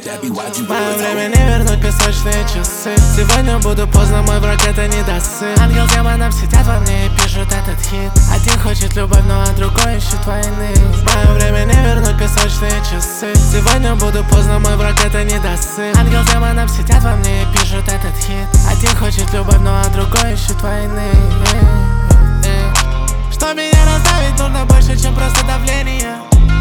Мое время не вернуть песочные часы. Сегодня буду поздно, мой враг это недосып. Ангел с демоном сидят во мне и пишут этот хит. Один хочет любовь, ну а другой ищет войны. Мое время не вернуть песочные часы. Сегодня буду поздно, мой враг это недосып. Ангел с демоном сидят во мне и пишут этот хит. Один хочет любовь, ну а другой ищет войны. Что меня раздавить нужно больше, чем просто давление.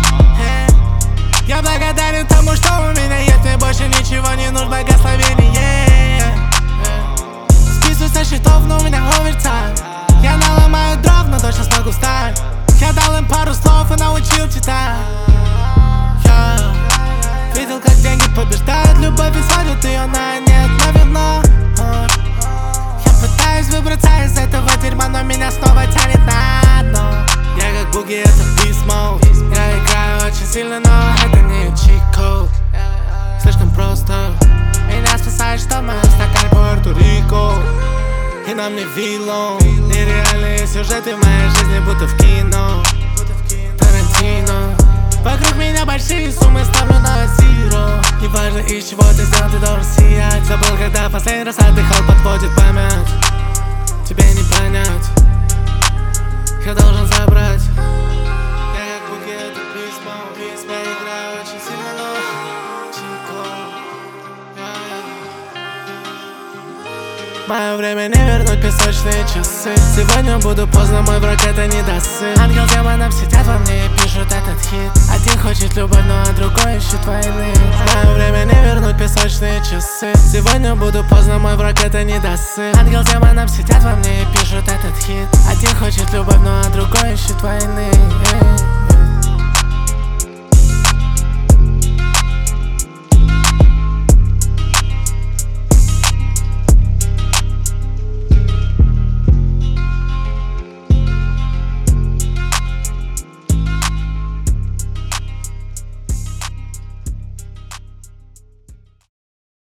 Я благодарен тому, что у меня есть. Мне больше ничего не нужно, благословение. Списываю со счетов, но у меня овертайм. Я наломаю дров, но точно смогу встать. Я дал им пару слов и научил читать. Я видел, как деньги побеждают любовь и сводят ее на нет, на вино. Я пытаюсь выбраться из этого дерьма, но меня снова тянет на дно. Я как буги, это письмо. Я играю очень сильно, но это не чит-код. Слишком просто. Меня спасает, что в моем стакане Пуэрто-Рико. И нам не вилон. Нереальные сюжеты в моей жизни, будто в кино. Тарантино. Вокруг меня большие суммы, ставлю на зеро. Неважно, из чего ты сделан, ты должен сиять. Забыл, когда последний раз отдыхал, подводит память. Тебе не понять. Я должен забрать. Я как буги, это письмо. Я играю очень сильно, но мое время не вернуть песочные часы. Сегодня буду поздно, мой враг это недосып. Ангел с демоном сидят во мне и пишут этот хит. Один хочет любовь, ну а другой ищет войны. Мое время не вернуть песочные часы. Сегодня буду поздно, мой враг это недосып. Ангел с демоном сидят во мне и пишут этот хит. Один хочет любовь, ну а другой ищет войны.